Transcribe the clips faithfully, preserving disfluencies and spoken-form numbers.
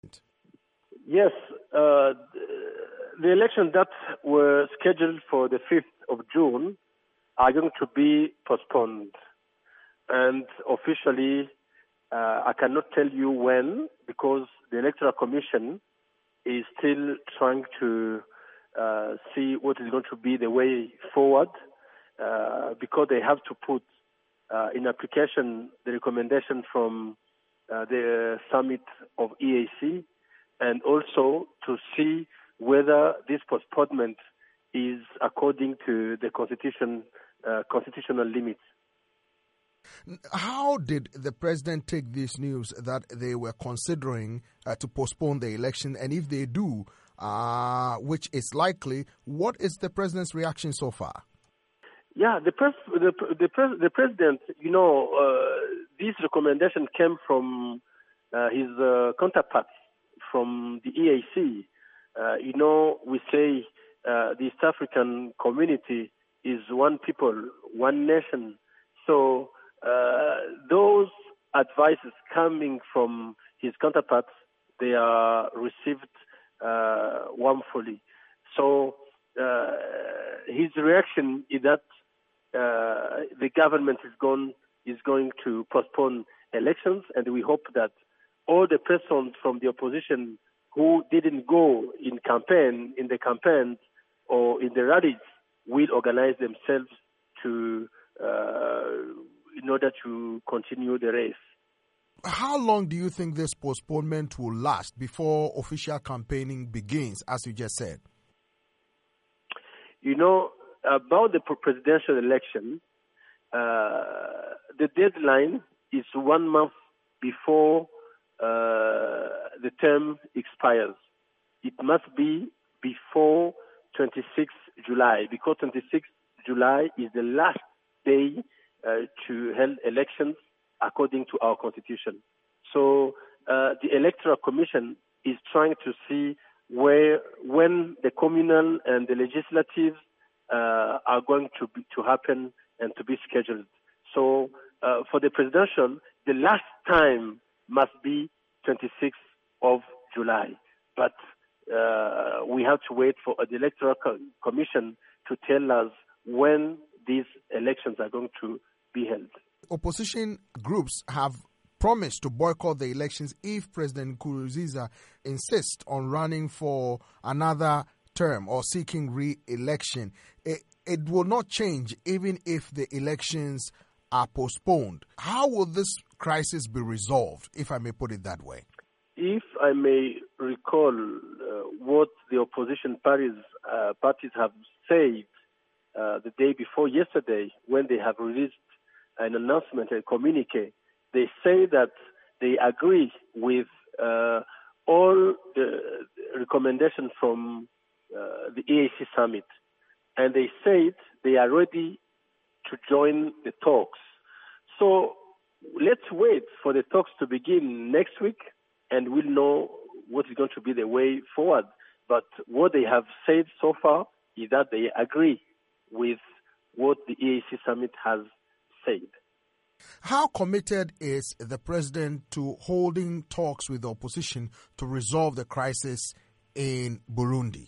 Yes, uh, the elections that were scheduled for the fifth of June are going to be postponed. And officially, uh, I cannot tell you when, because the Electoral Commission is still trying to uh, see what is going to be the way forward, uh, because they have to put uh, in application the recommendation from uh, the summit of E A C, and also to see whether this postponement is according to the constitution, uh, constitutional limits. How did the president take this news that they were considering uh, to postpone the election? And if they do, uh, which is likely, what is the president's reaction so far? Yeah, the pres- the the, pres- the president, you know, uh, this recommendation came from uh, his uh, counterparts from the E A C. Uh, you know, we say uh, the East African community is one people, one nation. So uh, those advices coming from his counterparts, they are received uh, warmly. So uh, his reaction is that uh, the government is going is going to postpone elections, and we hope that all the persons from the opposition who didn't go in campaign in the campaigns or in the rallies will organize themselves to uh, in order to continue the race. How long do you think this postponement will last before official campaigning begins, as you just said? You know, about the presidential election, uh, the deadline is one month before uh, the term expires. It must be before twenty-sixth of July, because twenty-sixth of July is the last day uh, to hold elections according to our constitution. So uh, the Electoral Commission is trying to see where, when the communal and the legislative uh, are going to be, to happen and to be scheduled. So uh, for the presidential, the last time must be twenty-sixth of July. But uh, we have to wait for the Electoral Co- Commission to tell us when these elections are going to be held. Opposition groups have promised to boycott the elections if President Nkurunziza insists on running for another term or seeking re-election. It, it will not change even if the elections are postponed. How will this crisis be resolved, if I may put it that way? If I may recall uh, what the opposition parties, uh, parties have said uh, the day before yesterday, when they have released an announcement, a communique, they say that they agree with uh, all the recommendations from uh, the E A C summit. And they said they are ready to join the talks. So let's wait for the talks to begin next week, and we'll know what is going to be the way forward. But what they have said so far is that they agree with what the E A C summit has said. How committed is the president to holding talks with the opposition to resolve the crisis in Burundi?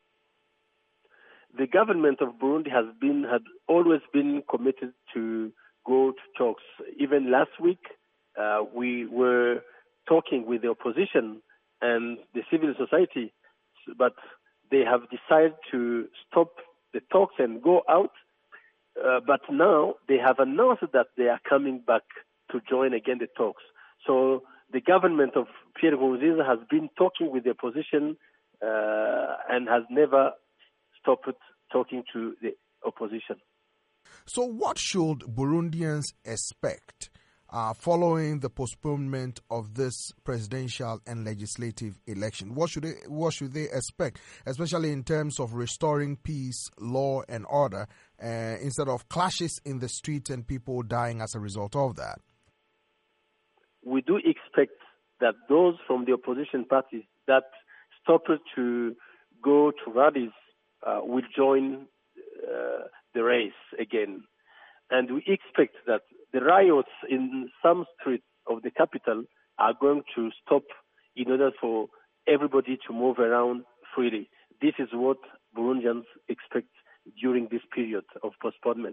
The government of Burundi has been had always been committed to go to talks. Even last week, uh, we were talking with the opposition and the civil society, but they have decided to stop the talks and go out. Uh, but now they have announced that they are coming back to join again the talks. So the government of Pierre Nkurunziza has been talking with the opposition uh, and has never stopped talking to the opposition. So what should Burundians expect uh, following the postponement of this presidential and legislative election? What should they, what should they expect, especially in terms of restoring peace, law, and order, uh, instead of clashes in the streets and people dying as a result of that? We do expect that those from the opposition parties that stopped to go to rallies uh, will join uh, the race again. And we expect that the riots in some streets of the capital are going to stop in order for everybody to move around freely. This is what Burundians expect during this period of postponement.